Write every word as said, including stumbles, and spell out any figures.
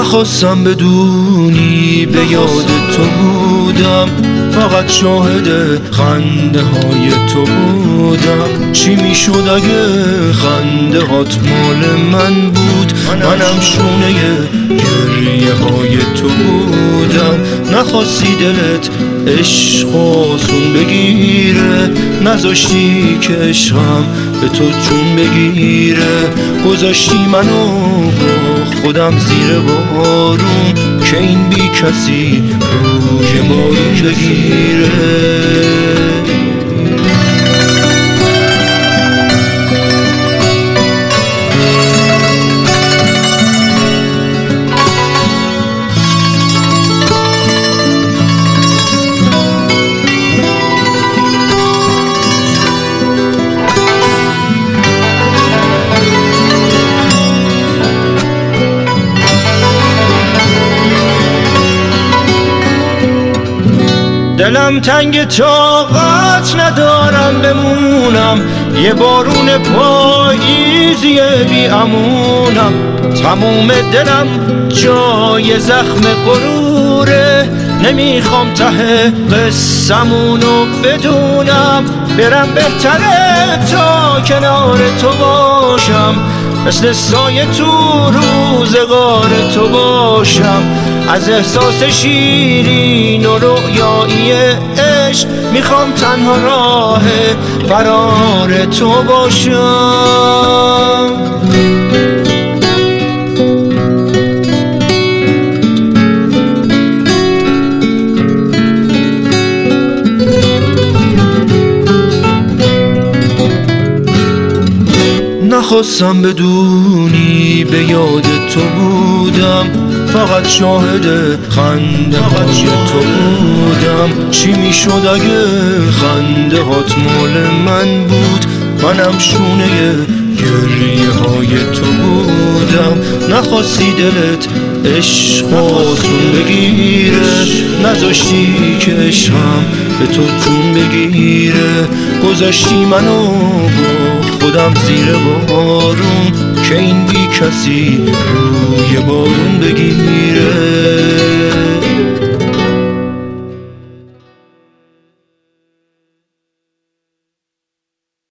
نخواستم بدونی به یاد تو بودم، فقط شاهد خنده های تو بودم. چی میشد اگه خنده هات مال من بود؟ منم شونه گریه های تو بودم. نخواستی دلت عشق آسون بگیره، نذاشتی که عشقم به تو جون بگیره. گذاشتی منو با خودم زیر بارون که این بی کسی روی بارون بگیره. دلم تنگ طاقت ندارم بمونم، یه بارون پاییزی بی امونم. تموم دلم جای زخم غروره، نمیخوام ته قصمونو بدونم. برم بهتره تا کنار تو باشم، مثل سایه تو روزگار تو باشم. از احساس شیرین و رویایی عشق میخوام تنها راه فرار تو باشم. نخواستم بدونی به یاد تو بودم، فقط شاهد خنده های تو بودم. چی میشد اگه خنده هات مال من بود؟ منم شونه گریه های تو بودم. نخواستی دلت عشق آسون بگیره، نذاشتی که عشقم به تو جون بگیره. گذاشتی منو با خودم زیر بارون که این بی کسی روی بارون بگیره.